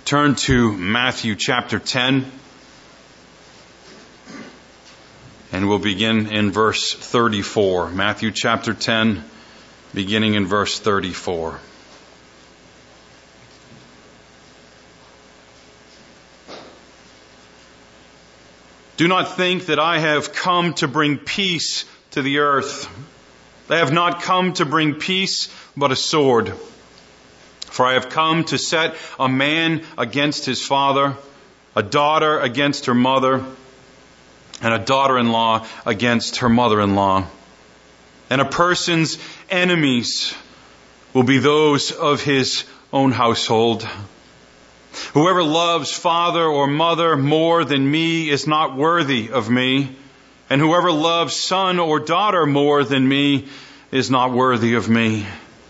Turn to Matthew chapter 10, and we'll begin in verse 34. Matthew chapter 10, beginning in verse 34. Do not think that I have come to bring peace to the earth. I have not come to bring peace, but a sword. For I have come to set a man against his father, a daughter against her mother, and a daughter-in-law against her mother-in-law. And a person's enemies will be those of his own household. Whoever loves father or mother more than me is not worthy of me, and whoever loves son or daughter more than me is not worthy of me.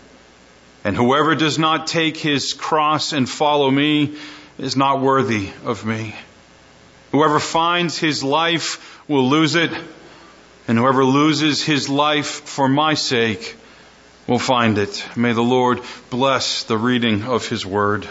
And whoever does not take his cross and follow me is not worthy of me. Whoever finds his life will lose it, and whoever loses his life for my sake will find it. May the Lord bless the reading of His Word.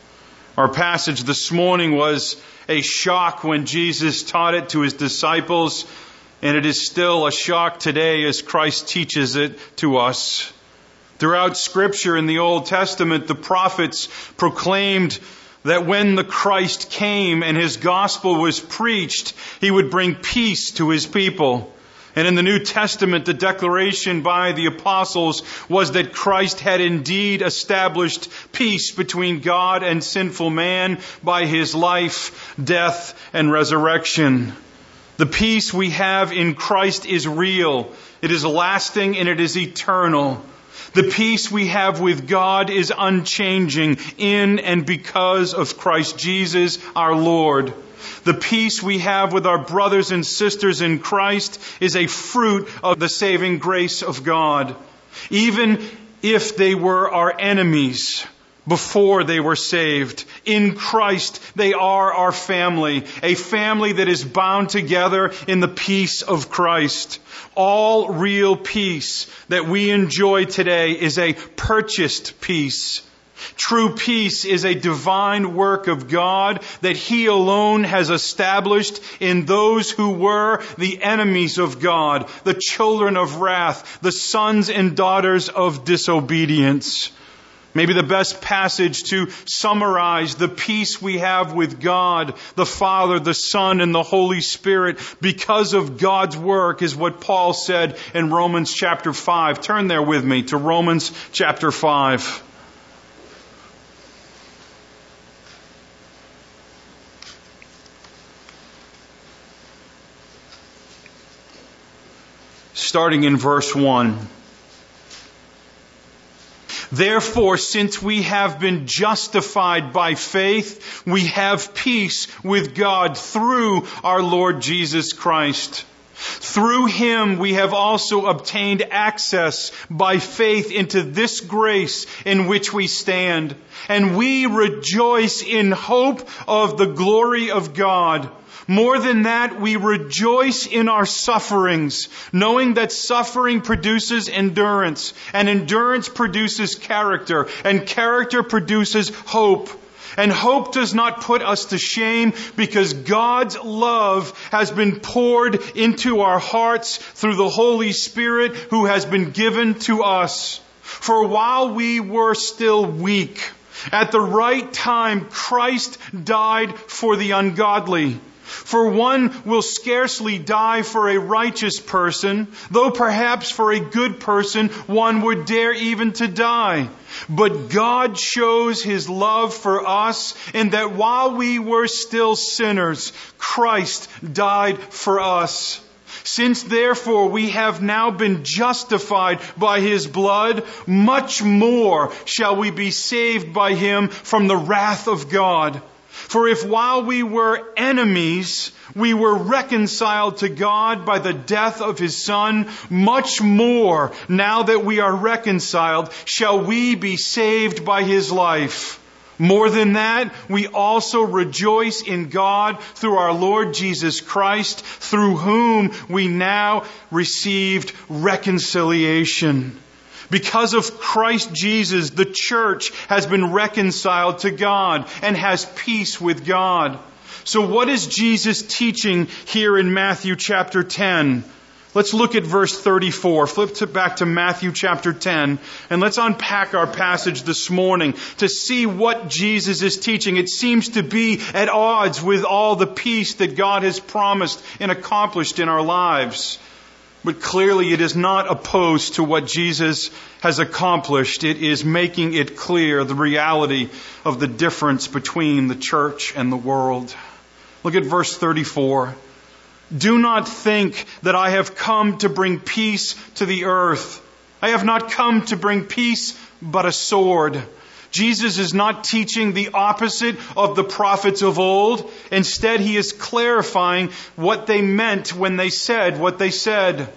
Our passage this morning was a shock when Jesus taught it to His disciples, and it is still a shock today as Christ teaches it to us. Throughout Scripture in the Old Testament, the prophets proclaimed that when the Christ came and His gospel was preached, He would bring peace to His people. And in the New Testament, the declaration by the apostles was that Christ had indeed established peace between God and sinful man by His life, death, and resurrection. The peace we have in Christ is real, it is lasting, and it is eternal. The peace we have with God is unchanging in and because of Christ Jesus our Lord. The peace we have with our brothers and sisters in Christ is a fruit of the saving grace of God. Even if they were our enemies before they were saved, in Christ they are our family, a family that is bound together in the peace of Christ. All real peace that we enjoy today is a purchased peace. True peace is a divine work of God that He alone has established in those who were the enemies of God, the children of wrath, the sons and daughters of disobedience. Maybe the best passage to summarize the peace we have with God, the Father, the Son, and the Holy Spirit because of God's work is what Paul said in Romans chapter 5. Turn there with me to Romans chapter 5. Starting in verse 1. Therefore, since we have been justified by faith, we have peace with God through our Lord Jesus Christ. Through Him we have also obtained access by faith into this grace in which we stand. And we rejoice in hope of the glory of God. More than that, we rejoice in our sufferings, knowing that suffering produces endurance, and endurance produces character, and character produces hope. And hope does not put us to shame because God's love has been poured into our hearts through the Holy Spirit who has been given to us. For while we were still weak, at the right time Christ died for the ungodly. For one will scarcely die for a righteous person, though perhaps for a good person one would dare even to die. But God shows His love for us in that while we were still sinners, Christ died for us. Since therefore we have now been justified by His blood, much more shall we be saved by Him from the wrath of God. For if while we were enemies, we were reconciled to God by the death of His Son, much more, now that we are reconciled, shall we be saved by His life. More than that, we also rejoice in God through our Lord Jesus Christ, through whom we now received reconciliation. Because of Christ Jesus, the church has been reconciled to God and has peace with God. So what is Jesus teaching here in Matthew chapter 10? Let's look at verse 34. Flip back to Matthew chapter 10, and let's unpack our passage this morning to see what Jesus is teaching. It seems to be at odds with all the peace that God has promised and accomplished in our lives. But clearly it is not opposed to what Jesus has accomplished. It is making it clear the reality of the difference between the church and the world. Look at verse 34. Do not think that I have come to bring peace to the earth. I have not come to bring peace, but a sword. Jesus is not teaching the opposite of the prophets of old. Instead, he is clarifying what they meant when they said what they said.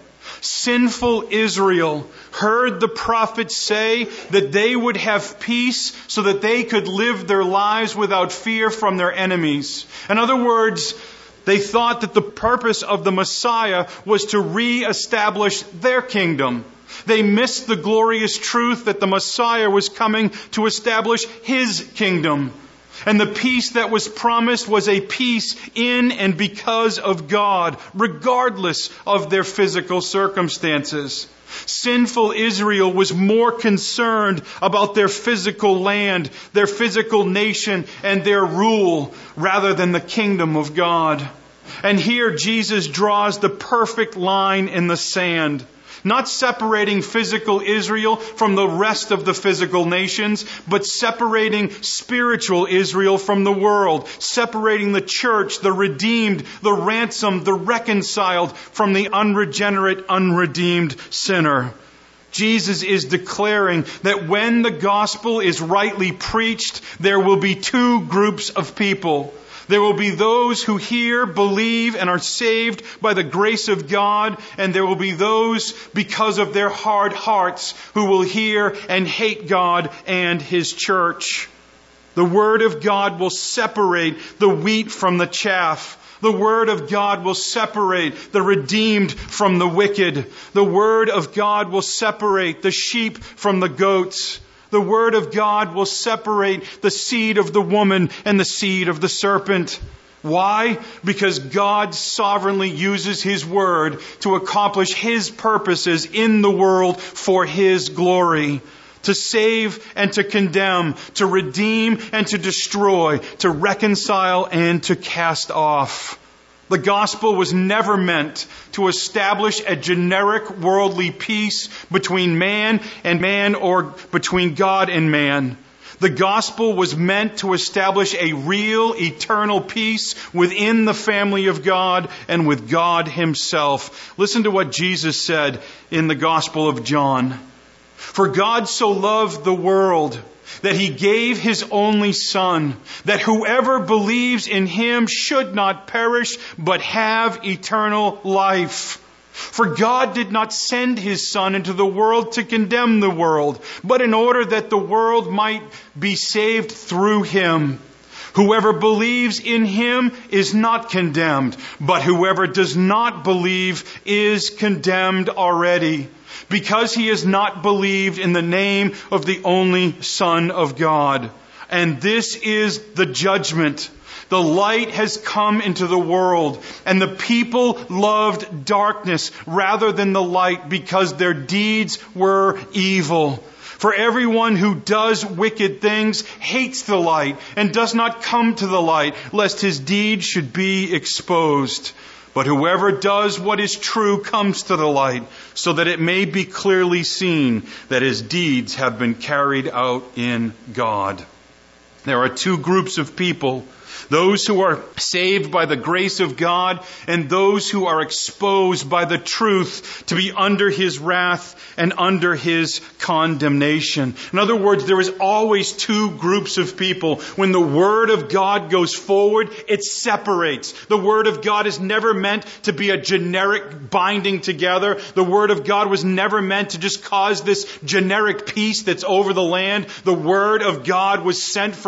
Sinful Israel heard the prophets say that they would have peace so that they could live their lives without fear from their enemies. In other words, they thought that the purpose of the Messiah was to reestablish their kingdom. They missed the glorious truth that the Messiah was coming to establish his kingdom. And the peace that was promised was a peace in and because of God, regardless of their physical circumstances. Sinful Israel was more concerned about their physical land, their physical nation, and their rule, rather than the kingdom of God. And here Jesus draws the perfect line in the sand. Not separating physical Israel from the rest of the physical nations, but separating spiritual Israel from the world. Separating the church, the redeemed, the ransomed, the reconciled from the unregenerate, unredeemed sinner. Jesus is declaring that when the gospel is rightly preached, there will be two groups of people. There will be those who hear, believe, and are saved by the grace of God. And there will be those, because of their hard hearts, who will hear and hate God and His church. The Word of God will separate the wheat from the chaff. The Word of God will separate the redeemed from the wicked. The Word of God will separate the sheep from the goats. The Word of God will separate the seed of the woman and the seed of the serpent. Why? Because God sovereignly uses His Word to accomplish His purposes in the world for His glory. To save and to condemn, to redeem and to destroy, to reconcile and to cast off. The gospel was never meant to establish a generic worldly peace between man and man or between God and man. The gospel was meant to establish a real eternal peace within the family of God and with God Himself. Listen to what Jesus said in the Gospel of John. For God so loved the world that He gave His only Son, that whoever believes in Him should not perish, but have eternal life. For God did not send His Son into the world to condemn the world, but in order that the world might be saved through Him. Whoever believes in Him is not condemned, but whoever does not believe is condemned already, because he has not believed in the name of the only Son of God. And this is the judgment. The light has come into the world, and the people loved darkness rather than the light because their deeds were evil. For everyone who does wicked things hates the light and does not come to the light, lest his deeds should be exposed. But whoever does what is true comes to the light, so that it may be clearly seen that his deeds have been carried out in God. There are two groups of people. Those who are saved by the grace of God and those who are exposed by the truth to be under His wrath and under His condemnation. In other words, there is always two groups of people. When the Word of God goes forward, it separates. The Word of God is never meant to be a generic binding together. The Word of God was never meant to just cause this generic peace that's over the land. The Word of God was sent from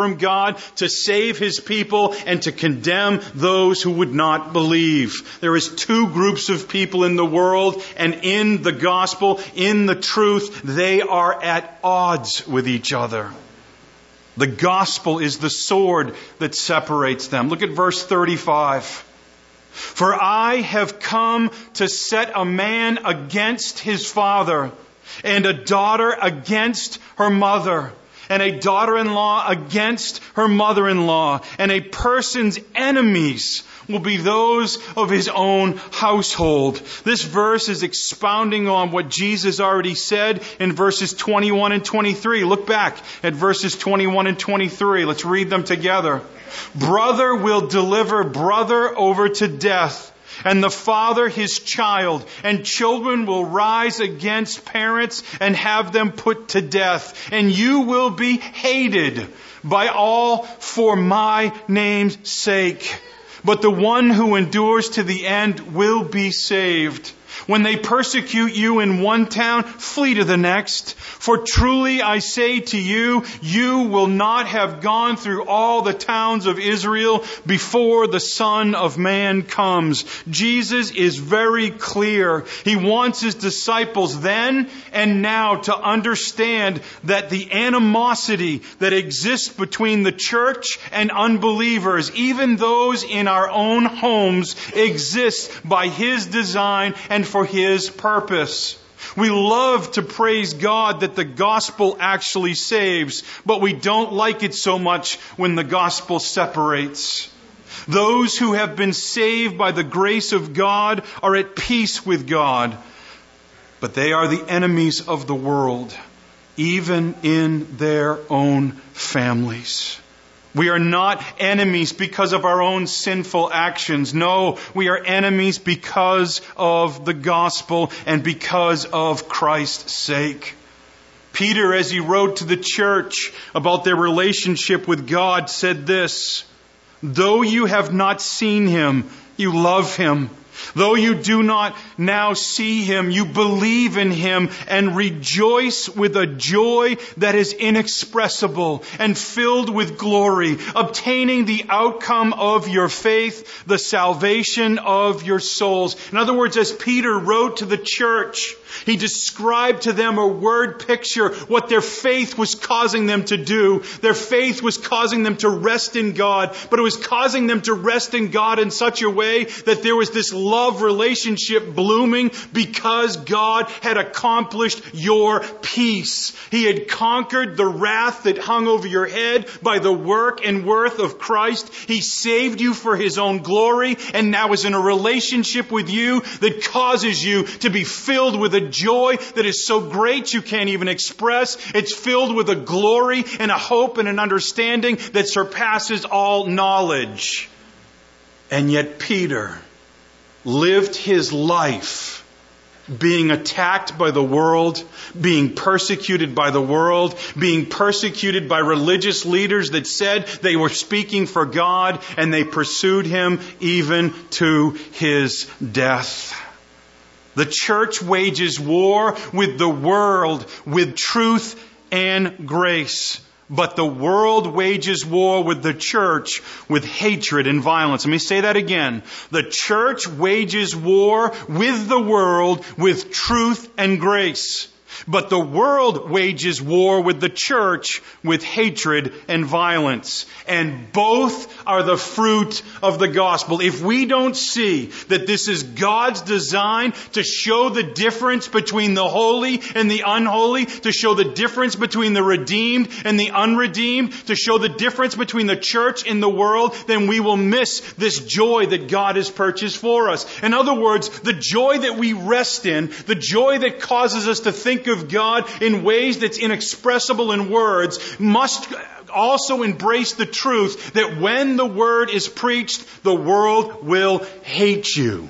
from God to save His people and to condemn those who would not believe. There is two groups of people in the world, and in the gospel, in the truth, they are at odds with each other. The gospel is the sword that separates them. Look at verse 35. For I have come to set a man against his father, and a daughter against her mother, and a daughter-in-law against her mother-in-law, and a person's enemies will be those of his own household. This verse is expounding on what Jesus already said in verses 21 and 23. Look back at verses 21 and 23. Let's read them together. Brother will deliver brother over to death, and the father his child, and children will rise against parents and have them put to death. And you will be hated by all for my name's sake. But the one who endures to the end will be saved. When they persecute you in one town, flee to the next. For truly I say to you, you will not have gone through all the towns of Israel before the Son of Man comes. Jesus is very clear. He wants His disciples then and now to understand that the animosity that exists between the church and unbelievers, even those in our own homes, exists by His design and for His purpose. We love to praise God that the gospel actually saves, but we don't like it so much when the gospel separates. Those who have been saved by the grace of God are at peace with God, but they are the enemies of the world, even in their own families. We are not enemies because of our own sinful actions. No, we are enemies because of the gospel and because of Christ's sake. Peter, as he wrote to the church about their relationship with God, said this, though you have not seen Him, you love Him. Though you do not now see Him, you believe in Him and rejoice with a joy that is inexpressible and filled with glory, obtaining the outcome of your faith, the salvation of your souls. In other words, as Peter wrote to the church, he described to them a word picture what their faith was causing them to do. Their faith was causing them to rest in God, but it was causing them to rest in God in such a way that there was this love relationship blooming because God had accomplished your peace. He had conquered the wrath that hung over your head by the work and worth of Christ. He saved you for His own glory and now is in a relationship with you that causes you to be filled with a joy that is so great you can't even express. It's filled with a glory and a hope and an understanding that surpasses all knowledge. And yet Peter lived his life being attacked by the world, being persecuted by the world, being persecuted by religious leaders that said they were speaking for God, and they pursued him even to his death. The church wages war with the world, with truth and grace. But the world wages war with the church with hatred and violence. Let me say that again. The church wages war with the world with truth and grace. But the world wages war with the church with hatred and violence. And both are the fruit of the gospel. If we don't see that this is God's design to show the difference between the holy and the unholy, to show the difference between the redeemed and the unredeemed, to show the difference between the church and the world, then we will miss this joy that God has purchased for us. In other words, the joy that we rest in, the joy that causes us to think of God in ways that's inexpressible in words, must also embrace the truth that when the word is preached, the world will hate you.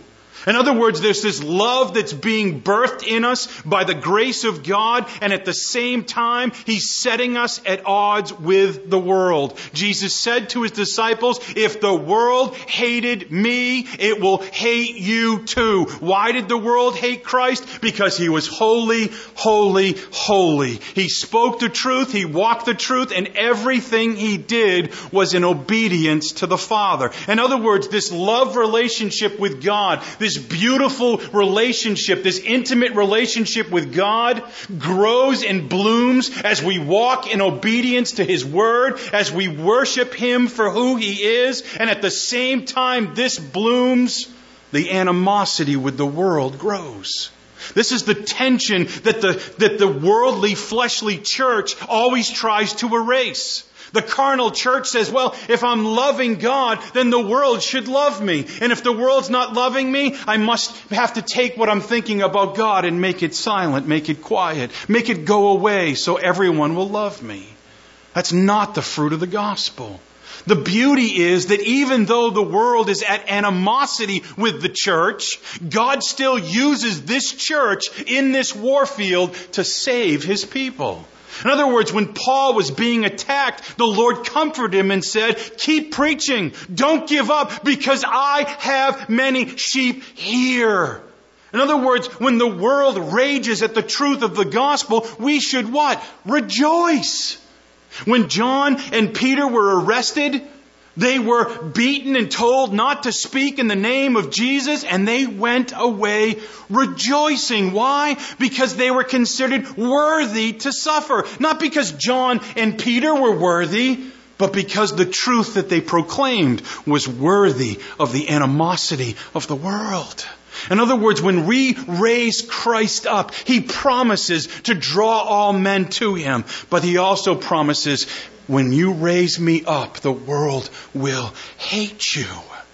In other words, there's this love that's being birthed in us by the grace of God, and at the same time, He's setting us at odds with the world. Jesus said to His disciples, if the world hated me, it will hate you too. Why did the world hate Christ? Because He was holy, holy, holy. He spoke the truth, He walked the truth, and everything He did was in obedience to the Father. In other words, this love relationship with God, this beautiful relationship, this intimate relationship with God grows and blooms as we walk in obedience to His Word, as we worship Him for who He is, and at the same time this blooms, the animosity with the world grows. This is the tension that the worldly, fleshly church always tries to erase. The carnal church says, well, if I'm loving God, then the world should love me. And if the world's not loving me, I must have to take what I'm thinking about God and make it silent, make it quiet, make it go away so everyone will love me. That's not the fruit of the gospel. The beauty is that even though the world is at animosity with the church, God still uses this church in this warfield to save His people. In other words, when Paul was being attacked, the Lord comforted him and said, keep preaching. Don't give up because I have many sheep here. In other words, when the world rages at the truth of the gospel, we should what? Rejoice. When John and Peter were arrested, they were beaten and told not to speak in the name of Jesus, and they went away rejoicing. Why? Because they were considered worthy to suffer. Not because John and Peter were worthy, but because the truth that they proclaimed was worthy of the animosity of the world. In other words, when we raise Christ up, He promises to draw all men to Him. But He also promises, when you raise me up, the world will hate you.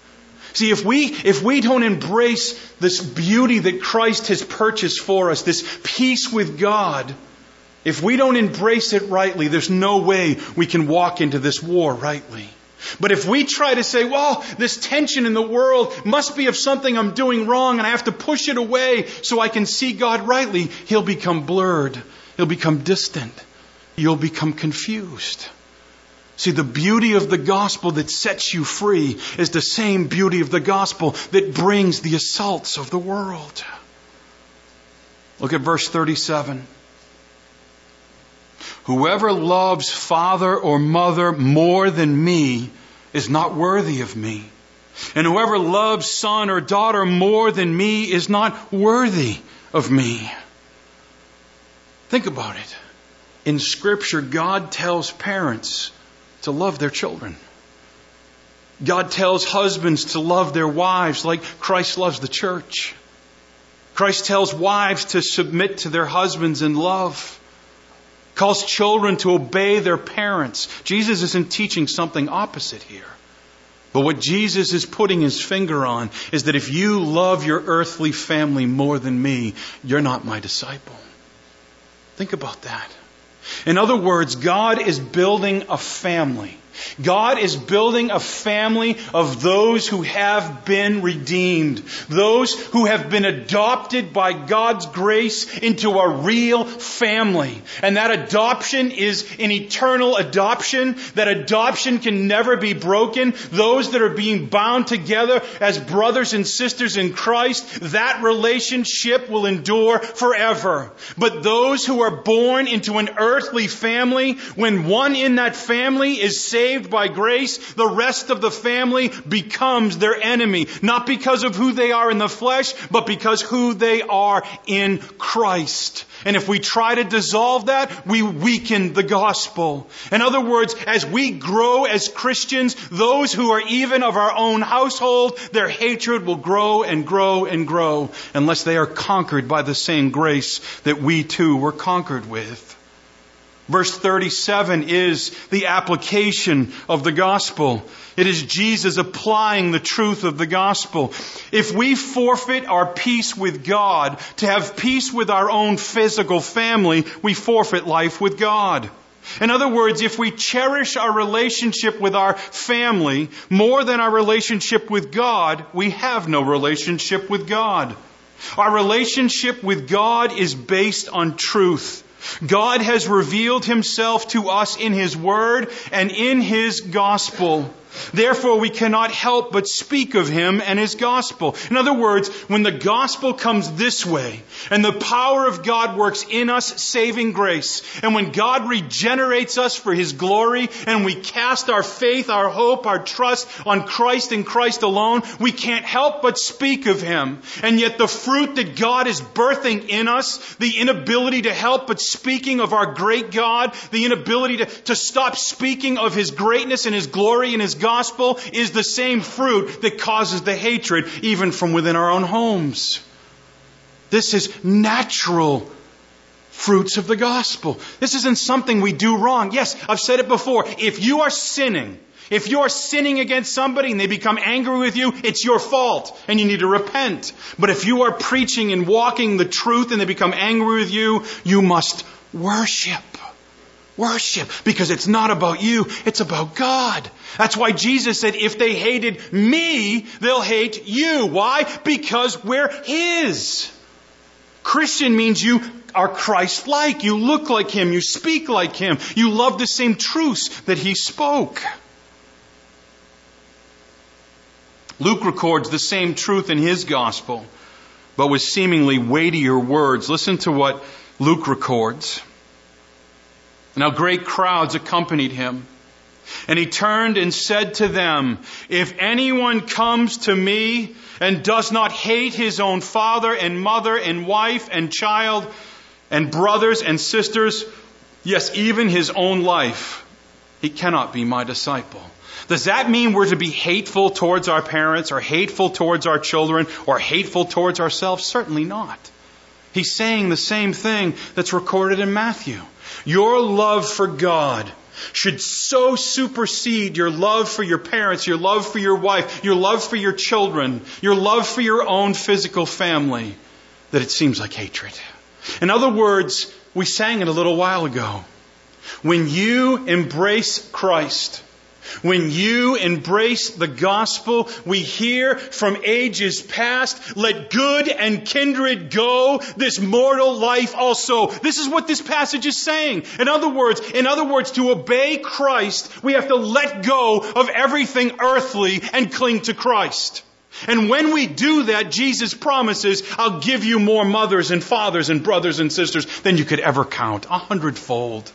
See, if we don't embrace this beauty that Christ has purchased for us, this peace with God, if we don't embrace it rightly, there's no way we can walk into this war rightly. But if we try to say, well, this tension in the world must be of something I'm doing wrong and I have to push it away so I can see God rightly, He'll become blurred. He'll become distant. You'll become confused. See, the beauty of the gospel that sets you free is the same beauty of the gospel that brings the assaults of the world. Look at verse 37. Whoever loves father or mother more than me is not worthy of me. And whoever loves son or daughter more than me is not worthy of me. Think about it. In Scripture, God tells parents to love their children. God tells husbands to love their wives like Christ loves the church. Christ tells wives to submit to their husbands in love. Calls children to obey their parents. Jesus isn't teaching something opposite here. But what Jesus is putting His finger on is that if you love your earthly family more than me, you're not my disciple. Think about that. In other words, God is building a family. God is building a family of those who have been redeemed. Those who have been adopted by God's grace into a real family. And that adoption is an eternal adoption. That adoption can never be broken. Those that are being bound together as brothers and sisters in Christ, that relationship will endure forever. But those who are born into an earthly family, when one in that family is saved by grace, the rest of the family becomes their enemy. Not because of who they are in the flesh, but because who they are in Christ. And if we try to dissolve that, we weaken the gospel. In other words, as we grow as Christians, those who are even of our own household, their hatred will grow and grow and grow unless they are conquered by the same grace that we too were conquered with. Verse 37 is the application of the gospel. It is Jesus applying the truth of the gospel. If we forfeit our peace with God to have peace with our own physical family, we forfeit life with God. In other words, if we cherish our relationship with our family more than our relationship with God, we have no relationship with God. Our relationship with God is based on truth. God has revealed Himself to us in His Word and in His gospel. Therefore, we cannot help but speak of Him and His gospel. In other words, when the gospel comes this way, and the power of God works in us, saving grace, and when God regenerates us for His glory, and we cast our faith, our hope, our trust on Christ and Christ alone, we can't help but speak of Him. And yet the fruit that God is birthing in us, the inability to help but speaking of our great God, the inability to stop speaking of His greatness and His glory and His gospel, is the same fruit that causes the hatred even from within our own homes. This is natural fruits of the gospel. This isn't something we do wrong. Yes, I've said it before. If you are sinning against somebody and they become angry with you, it's your fault and you need to repent. But if you are preaching and walking the truth and they become angry with you, you must worship. Worship, because it's not about you, it's about God. That's why Jesus said, if they hated me, they'll hate you. Why? Because we're His. Christian means you are Christ-like. You look like Him. You speak like Him. You love the same truths that He spoke. Luke records the same truth in his gospel, but with seemingly weightier words. Listen to what Luke records. Now great crowds accompanied Him. And He turned and said to them, if anyone comes to me and does not hate his own father and mother and wife and child and brothers and sisters, yes, even his own life, he cannot be my disciple. Does that mean we're to be hateful towards our parents or hateful towards our children or hateful towards ourselves? Certainly not. He's saying the same thing that's recorded in Matthew. Your love for God should so supersede your love for your parents, your love for your wife, your love for your children, your love for your own physical family, that it seems like hatred. In other words, we sang it a little while ago. When you embrace Christ, when you embrace the gospel, we hear from ages past, let good and kindred go, this mortal life also. This is what this passage is saying. In other words, to obey Christ, we have to let go of everything earthly and cling to Christ. And when we do that, Jesus promises, I'll give you more mothers and fathers and brothers and sisters than you could ever count, 100-fold.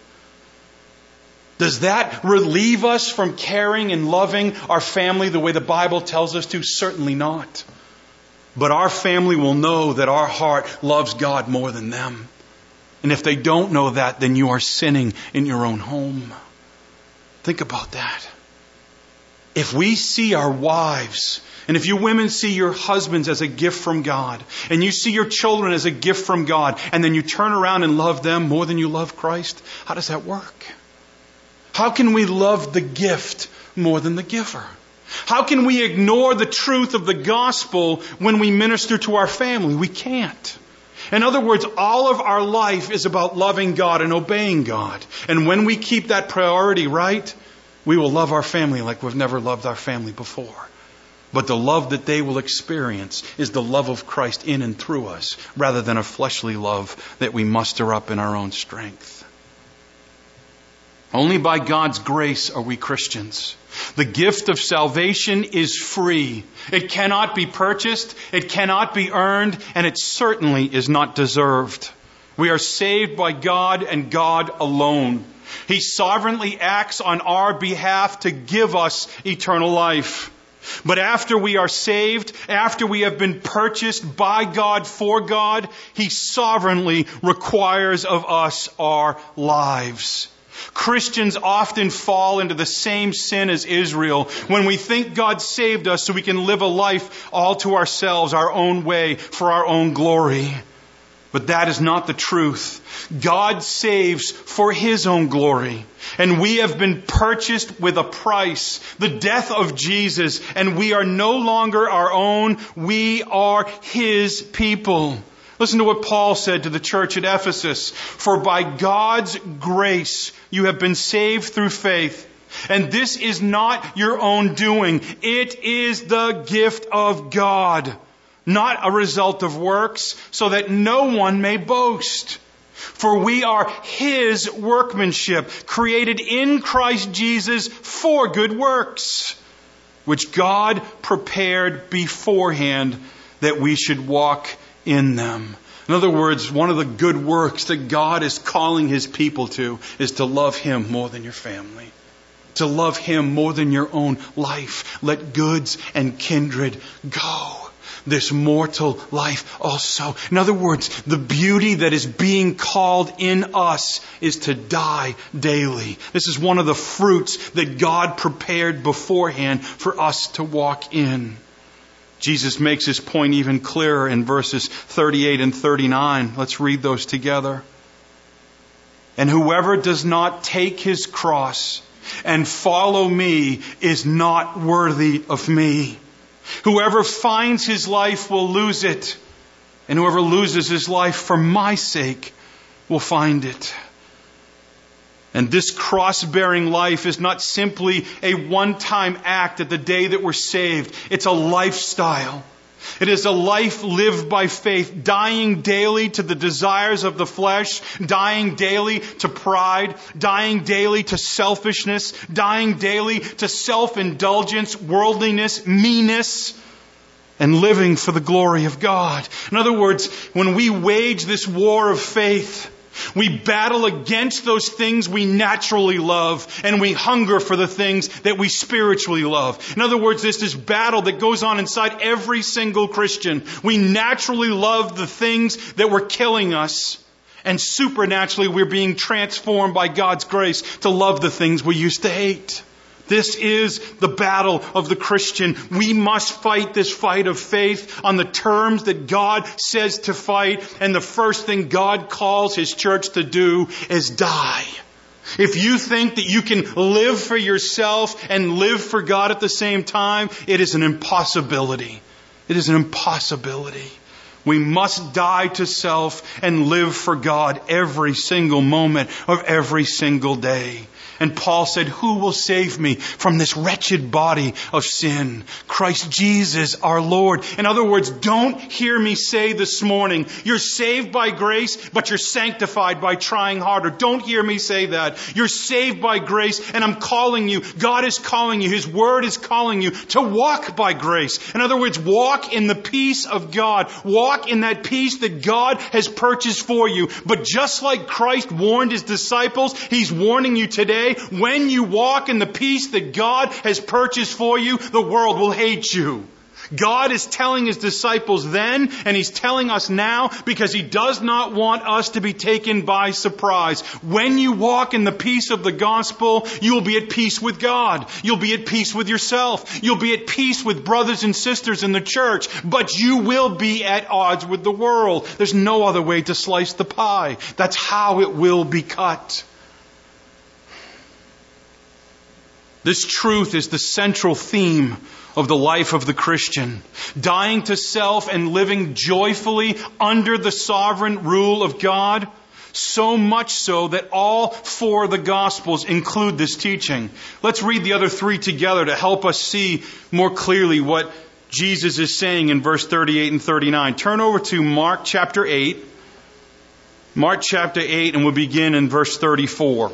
Does that relieve us from caring and loving our family the way the Bible tells us to? Certainly not. But our family will know that our heart loves God more than them. And if they don't know that, then you are sinning in your own home. Think about that. If we see our wives, and if you women see your husbands as a gift from God, and you see your children as a gift from God, and then you turn around and love them more than you love Christ, how does that work? How can we love the gift more than the giver? How can we ignore the truth of the gospel when we minister to our family? We can't. In other words, all of our life is about loving God and obeying God. And when we keep that priority right, we will love our family like we've never loved our family before. But the love that they will experience is the love of Christ in and through us, rather than a fleshly love that we muster up in our own strength. Only by God's grace are we Christians. The gift of salvation is free. It cannot be purchased, it cannot be earned, and it certainly is not deserved. We are saved by God and God alone. He sovereignly acts on our behalf to give us eternal life. But after we are saved, after we have been purchased by God for God, He sovereignly requires of us our lives. Christians often fall into the same sin as Israel when we think God saved us so we can live a life all to ourselves, our own way, for our own glory. But that is not the truth. God saves for His own glory. And we have been purchased with a price, the death of Jesus. And we are no longer our own. We are His people. Listen to what Paul said to the church at Ephesus. For by God's grace you have been saved through faith. And this is not your own doing. It is the gift of God, not a result of works, so that no one may boast. For we are His workmanship, created in Christ Jesus for good works, which God prepared beforehand that we should walk in them. In other words, one of the good works that God is calling His people to is to love Him more than your family. To love Him more than your own life. Let goods and kindred go. This mortal life also. In other words, the beauty that is being called in us is to die daily. This is one of the fruits that God prepared beforehand for us to walk in. Jesus makes his point even clearer in verses 38 and 39. Let's read those together. And whoever does not take his cross and follow me is not worthy of me. Whoever finds his life will lose it, and whoever loses his life for my sake will find it. And this cross-bearing life is not simply a one-time act at the day that we're saved. It's a lifestyle. It is a life lived by faith, dying daily to the desires of the flesh, dying daily to pride, dying daily to selfishness, dying daily to self-indulgence, worldliness, meanness, and living for the glory of God. In other words, when we wage this war of faith, we battle against those things we naturally love, and we hunger for the things that we spiritually love. In other words, there's this battle that goes on inside every single Christian. We naturally love the things that were killing us, and supernaturally we're being transformed by God's grace to love the things we used to hate. This is the battle of the Christian. We must fight this fight of faith on the terms that God says to fight. And the first thing God calls His church to do is die. If you think that you can live for yourself and live for God at the same time, it is an impossibility. It is an impossibility. We must die to self and live for God every single moment of every single day. And Paul said, who will save me from this wretched body of sin? Christ Jesus our Lord. In other words, don't hear me say this morning, you're saved by grace, but you're sanctified by trying harder. Don't hear me say that. You're saved by grace, and I'm calling you. God is calling you. His Word is calling you to walk by grace. In other words, walk in the peace of God. Walk in that peace that God has purchased for you. But just like Christ warned His disciples, He's warning you today. When you walk in the peace that God has purchased for you, the world will hate you. God is telling His disciples then, and He's telling us now, because He does not want us to be taken by surprise. When you walk in the peace of the gospel, you will be at peace with God. You'll be at peace with yourself. You'll be at peace with brothers and sisters in the church. But you will be at odds with the world. There's no other way to slice the pie. That's how it will be cut. This truth is the central theme of the life of the Christian. Dying to self and living joyfully under the sovereign rule of God. So much so that all four of the Gospels include this teaching. Let's read the other three together to help us see more clearly what Jesus is saying in verse 38 and 39. Turn over to Mark chapter 8. Mark chapter 8, and we'll begin in verse 34.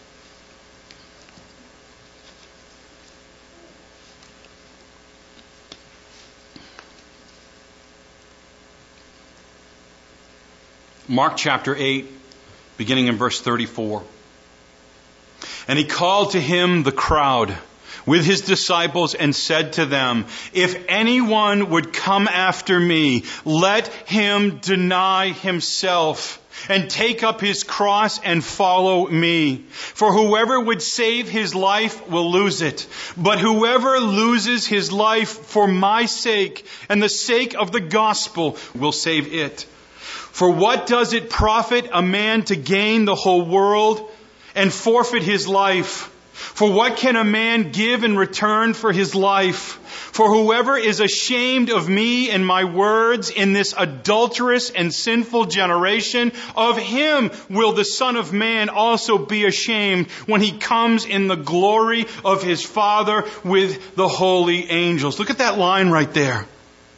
Mark chapter 8, beginning in verse 34. And He called to Him the crowd with His disciples and said to them, if anyone would come after me, let him deny himself and take up his cross and follow me. For whoever would save his life will lose it. But whoever loses his life for my sake and the sake of the gospel will save it. For what does it profit a man to gain the whole world and forfeit his life? For what can a man give in return for his life? For whoever is ashamed of me and my words in this adulterous and sinful generation, of him will the Son of Man also be ashamed when he comes in the glory of his Father with the holy angels. Look at that line right there.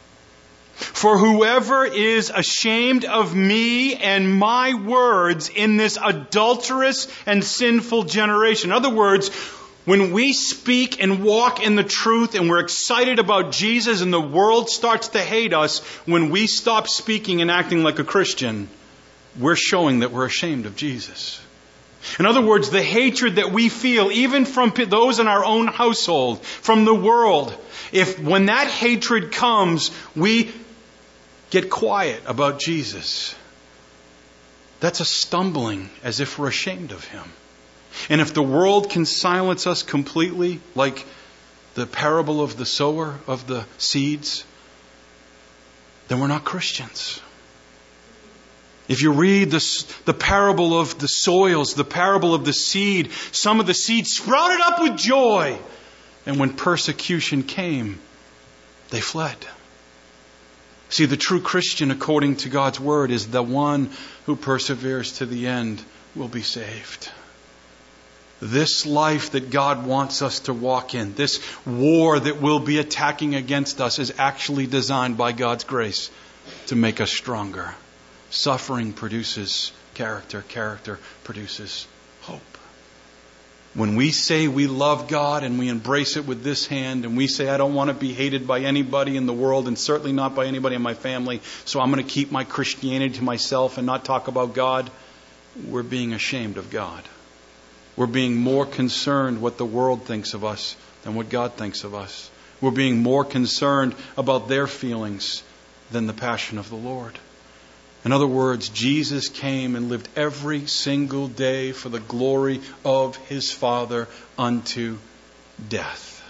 For whoever is ashamed of me and my words in this adulterous and sinful generation. In other words, when we speak and walk in the truth and we're excited about Jesus and the world starts to hate us, when we stop speaking and acting like a Christian, we're showing that we're ashamed of Jesus. In other words, the hatred that we feel, even from those in our own household, from the world, when that hatred comes, we get quiet about Jesus. That's a stumbling as if we're ashamed of him. And if the world can silence us completely, like the parable of the sower of the seeds, then we're not Christians. If you read the parable of the soils, the parable of the seed, some of the seed sprouted up with joy. And when persecution came, they fled. See, the true Christian, according to God's word, is the one who perseveres to the end will be saved. This life that God wants us to walk in, this war that will be attacking against us, is actually designed by God's grace to make us stronger. Suffering produces character. Character produces hope. When we say we love God and we embrace it with this hand and we say, I don't want to be hated by anybody in the world and certainly not by anybody in my family, so I'm going to keep my Christianity to myself and not talk about God, we're being ashamed of God. We're being more concerned what the world thinks of us than what God thinks of us. We're being more concerned about their feelings than the passion of the Lord. In other words, Jesus came and lived every single day for the glory of his Father unto death.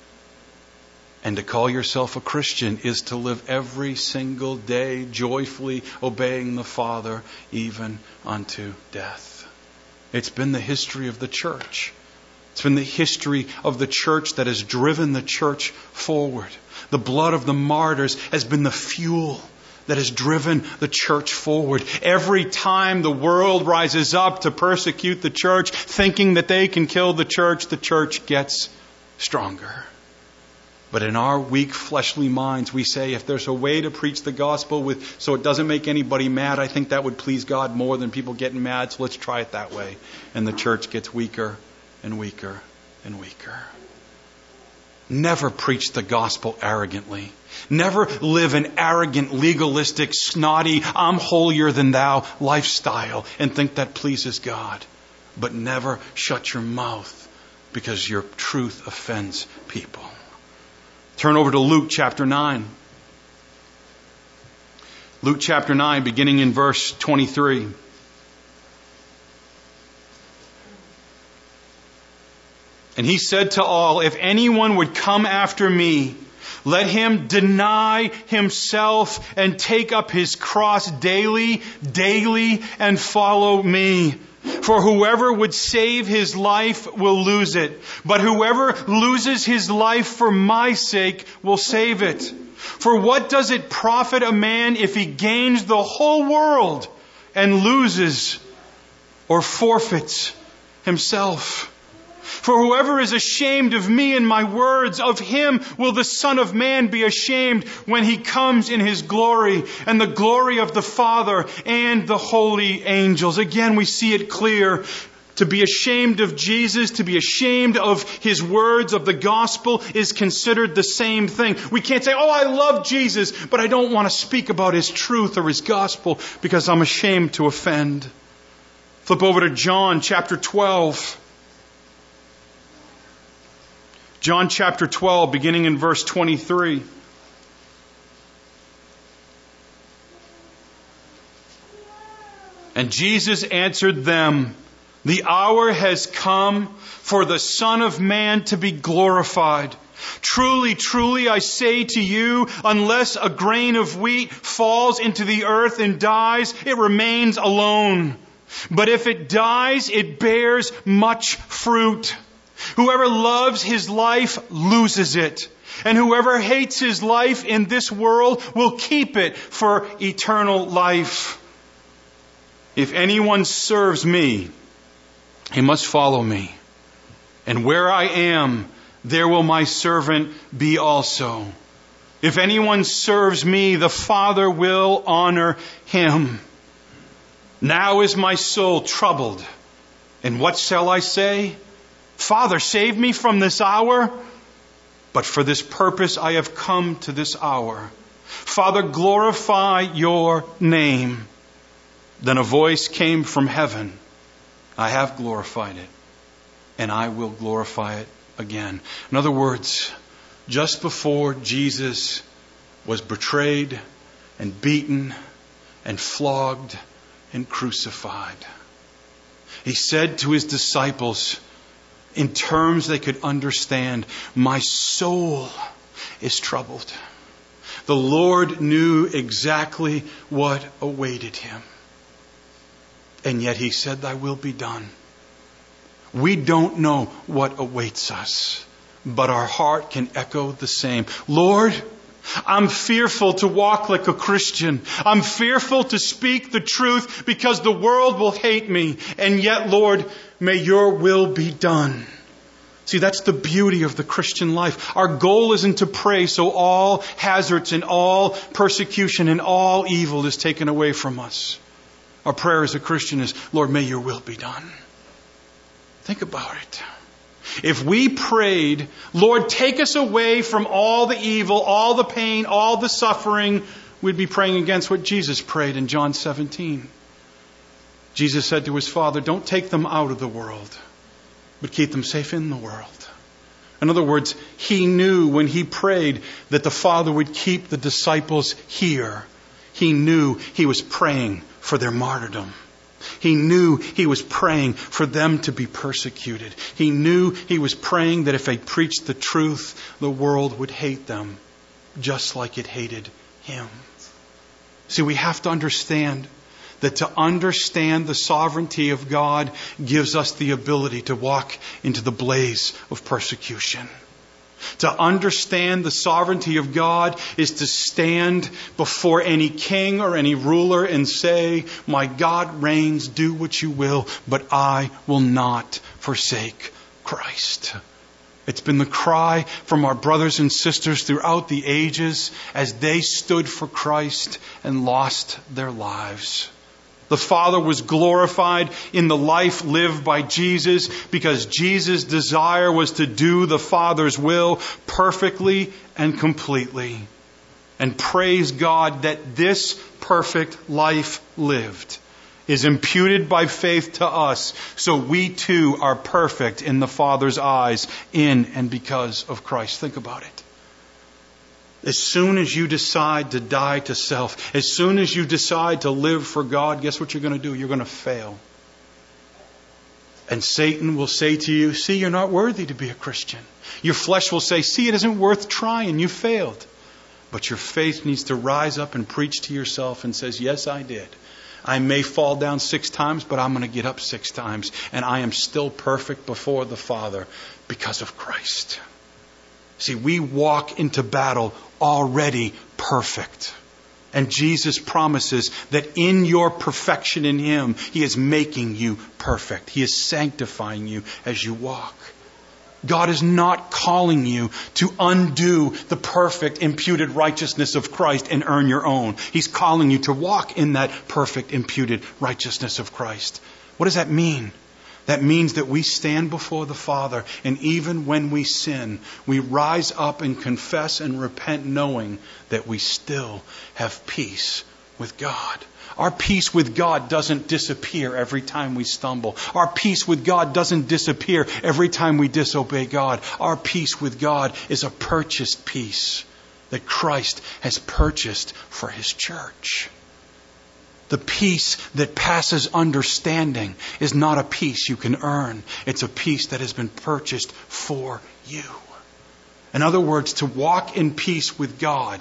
And to call yourself a Christian is to live every single day joyfully obeying the Father even unto death. It's been the history of the church. It's been the history of the church that has driven the church forward. The blood of the martyrs has been the fuel that has driven the church forward. Every time the world rises up to persecute the church, thinking that they can kill the church gets stronger. But in our weak fleshly minds, we say, if there's a way to preach the gospel so it doesn't make anybody mad, I think that would please God more than people getting mad, so let's try it that way. And the church gets weaker and weaker and weaker. Never preach the gospel arrogantly. Never live an arrogant, legalistic, snotty, I'm holier than thou lifestyle and think that pleases God. But never shut your mouth because your truth offends people. Turn over to Luke chapter 9. Luke chapter 9, beginning in verse 23. And he said to all, if anyone would come after me, let him deny himself and take up his cross daily, and follow me. For whoever would save his life will lose it. But whoever loses his life for my sake will save it. For what does it profit a man if he gains the whole world and loses or forfeits himself? For whoever is ashamed of me and my words, of him will the Son of Man be ashamed when he comes in his glory and the glory of the Father and the holy angels. Again, we see it clear. To be ashamed of Jesus, to be ashamed of his words of the gospel is considered the same thing. We can't say, oh, I love Jesus, but I don't want to speak about his truth or his gospel because I'm ashamed to offend. Flip over to John chapter 12. John chapter 12, beginning in verse 23. And Jesus answered them, the hour has come for the Son of Man to be glorified. Truly, truly, I say to you, unless a grain of wheat falls into the earth and dies, it remains alone. But if it dies, it bears much fruit. Whoever loves his life loses it. And whoever hates his life in this world will keep it for eternal life. If anyone serves me, he must follow me. And where I am, there will my servant be also. If anyone serves me, the Father will honor him. Now is my soul troubled. And what shall I say? Father, save me from this hour. But for this purpose I have come to this hour. Father, glorify your name. Then a voice came from heaven. I have glorified it, and I will glorify it again. In other words, just before Jesus was betrayed and beaten and flogged and crucified, he said to his disciples, in terms they could understand, my soul is troubled. The Lord knew exactly what awaited him. And yet he said, thy will be done. We don't know what awaits us, but our heart can echo the same. Lord, I'm fearful to walk like a Christian. I'm fearful to speak the truth because the world will hate me. And yet, Lord, may your will be done. See, that's the beauty of the Christian life. Our goal isn't to pray so all hazards and all persecution and all evil is taken away from us. Our prayer as a Christian is, Lord, may your will be done. Think about it. If we prayed, Lord, take us away from all the evil, all the pain, all the suffering, we'd be praying against what Jesus prayed in John 17. Jesus said to his Father, don't take them out of the world, but keep them safe in the world. In other words, he knew when he prayed that the Father would keep the disciples here. He knew he was praying for their martyrdom. He knew he was praying for them to be persecuted. He knew he was praying that if they preached the truth, the world would hate them, just like it hated him. See, we have to understand that to understand the sovereignty of God gives us the ability to walk into the blaze of persecution. To understand the sovereignty of God is to stand before any king or any ruler and say, my God reigns, do what you will, but I will not forsake Christ. It's been the cry from our brothers and sisters throughout the ages as they stood for Christ and lost their lives. The Father was glorified in the life lived by Jesus because Jesus' desire was to do the Father's will perfectly and completely. And praise God that this perfect life lived is imputed by faith to us, so we too are perfect in the Father's eyes in and because of Christ. Think about it. As soon as you decide to die to self, as soon as you decide to live for God, guess what you're going to do? You're going to fail. And Satan will say to you, see, you're not worthy to be a Christian. Your flesh will say, see, it isn't worth trying. You failed. But your faith needs to rise up and preach to yourself and says, yes, I did. I may fall down 6 times, but I'm going to get up 6 times. And I am still perfect before the Father because of Christ. See, we walk into battle already perfect. And Jesus promises that in your perfection in Him, He is making you perfect. He is sanctifying you as you walk. God is not calling you to undo the perfect imputed righteousness of Christ and earn your own. He's calling you to walk in that perfect imputed righteousness of Christ. What does that mean? That means that we stand before the Father, and even when we sin, we rise up and confess and repent, knowing that we still have peace with God. Our peace with God doesn't disappear every time we stumble. Our peace with God doesn't disappear every time we disobey God. Our peace with God is a purchased peace that Christ has purchased for His church. The peace that passes understanding is not a peace you can earn. It's a peace that has been purchased for you. In other words, to walk in peace with God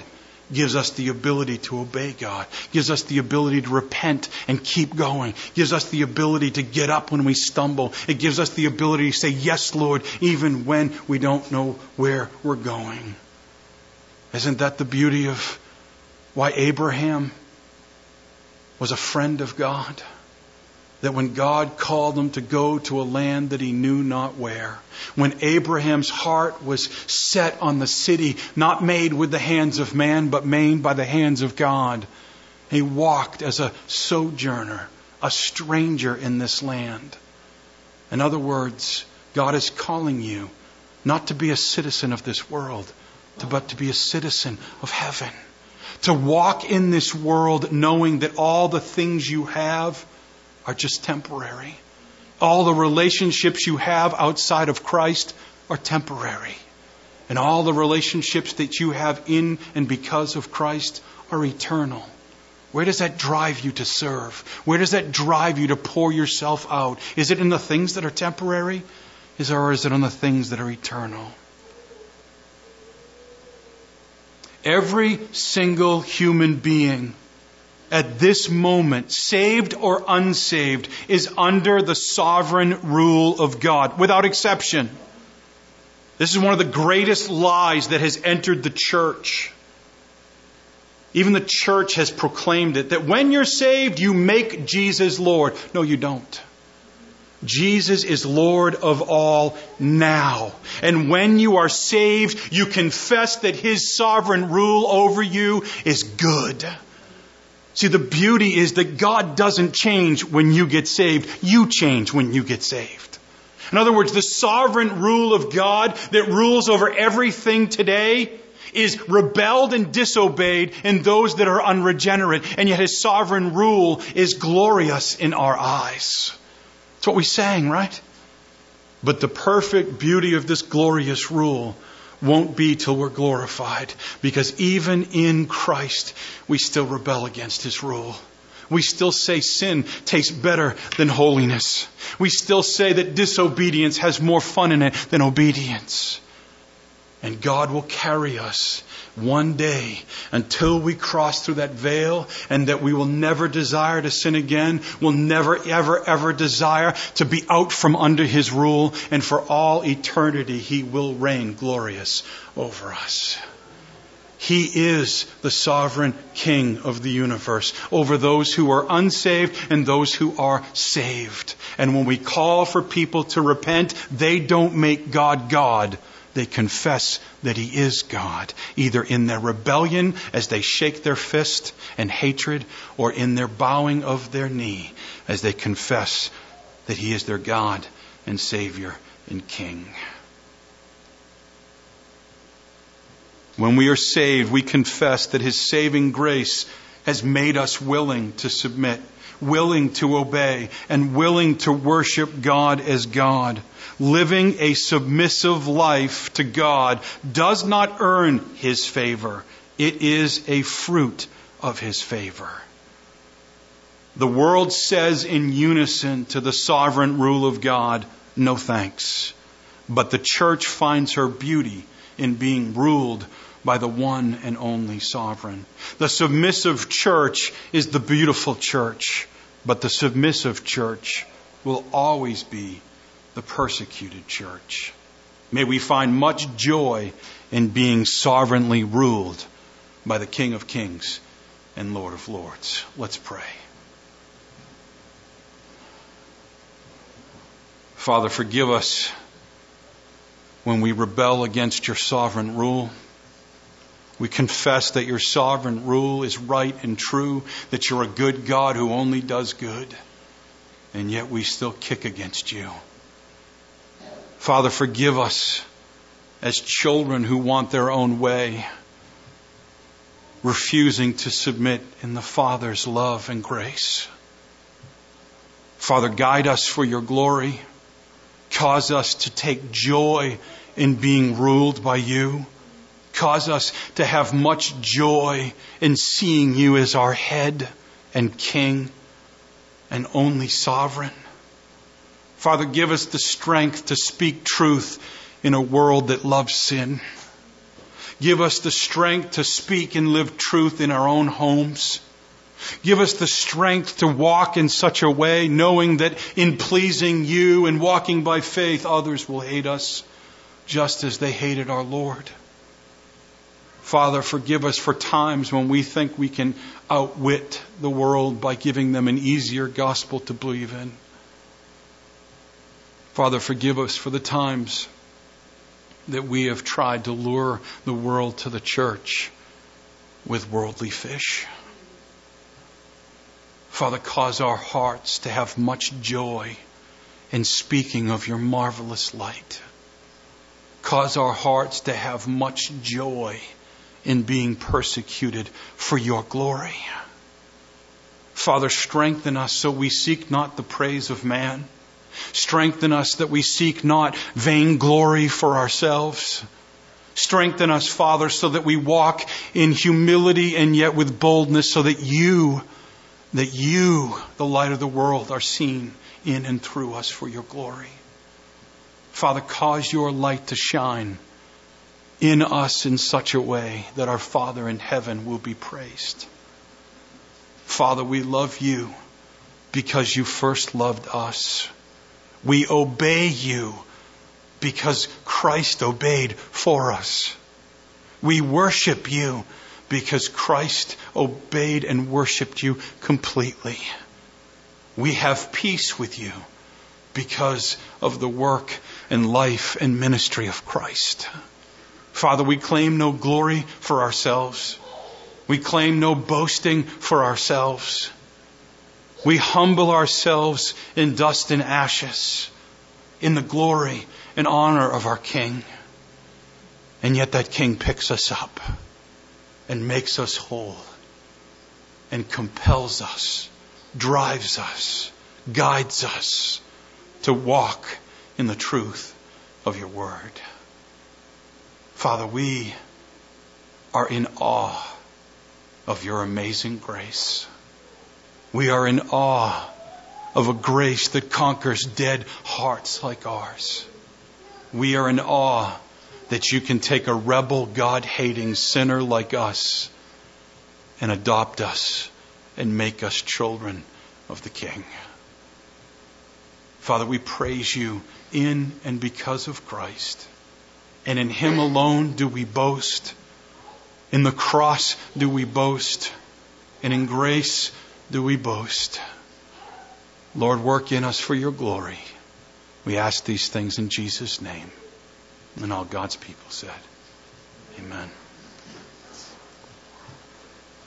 gives us the ability to obey God, gives us the ability to repent and keep going, gives us the ability to get up when we stumble. It gives us the ability to say, yes, Lord, even when we don't know where we're going. Isn't that the beauty of why Abraham was a friend of God? That when God called him to go to a land that he knew not where, when Abraham's heart was set on the city, not made with the hands of man, but made by the hands of God, he walked as a sojourner, a stranger in this land. In other words, God is calling you not to be a citizen of this world, but to be a citizen of heaven. To walk in this world knowing that all the things you have are just temporary. All the relationships you have outside of Christ are temporary. And all the relationships that you have in and because of Christ are eternal. Where does that drive you to serve? Where does that drive you to pour yourself out? Is it in the things that are temporary? Or is it on the things that are eternal? Every single human being at this moment, saved or unsaved, is under the sovereign rule of God, without exception. This is one of the greatest lies that has entered the church. Even the church has proclaimed it, that when you're saved, you make Jesus Lord. No, you don't. Jesus is Lord of all now. And when you are saved, you confess that His sovereign rule over you is good. See, the beauty is that God doesn't change when you get saved. You change when you get saved. In other words, the sovereign rule of God that rules over everything today is rebelled and disobeyed in those that are unregenerate. And yet His sovereign rule is glorious in our eyes. That's what we sang, right? But the perfect beauty of this glorious rule won't be till we're glorified. Because even in Christ, we still rebel against His rule. We still say sin tastes better than holiness. We still say that disobedience has more fun in it than obedience. And God will carry us one day until we cross through that veil, and that we will never desire to sin again. We'll never, ever, ever desire to be out from under His rule. And for all eternity, He will reign glorious over us. He is the sovereign King of the universe over those who are unsaved and those who are saved. And when we call for people to repent, they don't make God God. They confess that He is God, either in their rebellion as they shake their fist in hatred, or in their bowing of their knee as they confess that He is their God and Savior and King. When we are saved, we confess that His saving grace has made us willing to submit, willing to obey, and willing to worship God as God. Living a submissive life to God does not earn His favor. It is a fruit of His favor. The world says in unison to the sovereign rule of God, no thanks. But the church finds her beauty in being ruled by the one and only sovereign. The submissive church is the beautiful church, but the submissive church will always be the persecuted church. May we find much joy in being sovereignly ruled by the King of Kings and Lord of Lords. Let's pray. Father, forgive us when we rebel against Your sovereign rule. We confess that Your sovereign rule is right and true, that You're a good God who only does good, and yet we still kick against You. Father, forgive us as children who want their own way, refusing to submit in the Father's love and grace. Father, guide us for Your glory. Cause us to take joy in being ruled by You. Cause us to have much joy in seeing You as our head and King and only sovereign. Father, give us the strength to speak truth in a world that loves sin. Give us the strength to speak and live truth in our own homes. Give us the strength to walk in such a way, knowing that in pleasing you and walking by faith, others will hate us just as they hated our Lord. Father, forgive us for times when we think we can outwit the world by giving them an easier gospel to believe in. Father, forgive us for the times that we have tried to lure the world to the church with worldly fish. Father, cause our hearts to have much joy in speaking of your marvelous light. Cause our hearts to have much joy in being persecuted for your glory. Father, strengthen us so we seek not the praise of man. Strengthen us that we seek not vainglory for ourselves. Strengthen us, Father, so that we walk in humility and yet with boldness, so that you, the light of the world, are seen in and through us for your glory. Father, cause your light to shine in us in such a way that our Father in heaven will be praised. Father, we love you because you first loved us. We obey you because Christ obeyed for us. We worship you because Christ obeyed and worshipped you completely. We have peace with you because of the work and life and ministry of Christ. Father, we claim no glory for ourselves. We claim no boasting for ourselves. We humble ourselves in dust and ashes in the glory and honor of our King. And yet that King picks us up and makes us whole and compels us, drives us, guides us to walk in the truth of your word. Father, we are in awe of your amazing grace. We are in awe of a grace that conquers dead hearts like ours. We are in awe that you can take a rebel, God-hating sinner like us and adopt us and make us children of the King. Father, we praise you in and because of Christ. And in him alone do we boast. In the cross do we boast. And in grace do we boast. Lord, work in us for your glory. We ask these things in Jesus' name. And all God's people said, amen.